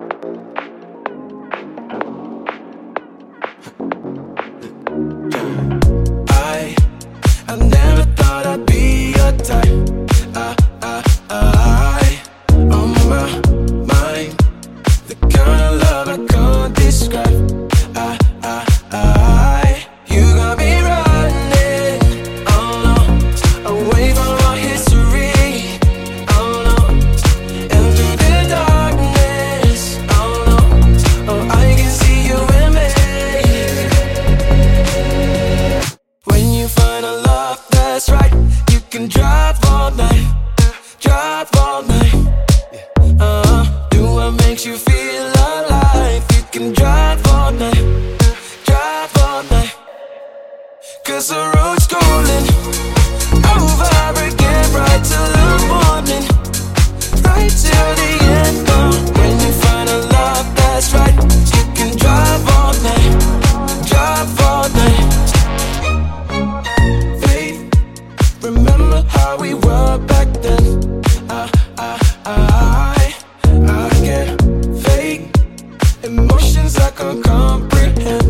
I never thought I'd be your type. On my mind, the kind of love I can't describe. You got me running, oh no, away from our history, oh no, and through the darkness, oh no, oh I can see you in me. When you find a love that's right, you can drive all night, drive all night. Do what makes you feel alive. You can drive all night, drive all night. 'Cause the road's calling over again, right till the morning, right till the end. When you find a love that's right, you can drive all night, drive all night. Faith, remember how we were back then. I get fake emotions I can't comprehend.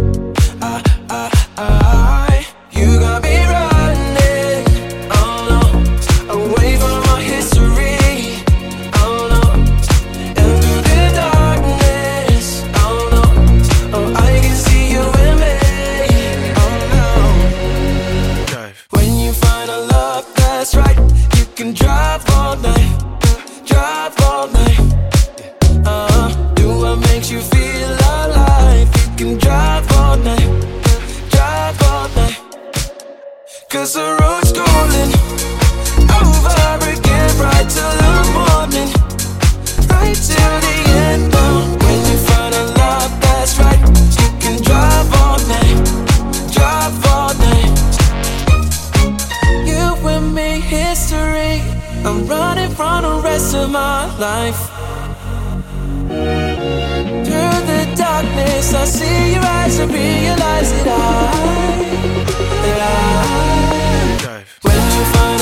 You got me running, oh no, away from our history, oh no, and through the darkness, oh no, oh I can see you in me, oh no. When you find a love that's right, you can drive all night, drive all night. Do what makes you feel alive. You can drive all night, drive all night. 'Cause the road's calling over again, right till the morning, right till the end. When you find a love that's right, you can drive all night, drive all night. You and me, history. I'm running from the rest of my life. Through the darkness, I see your eyes and realize that I when you find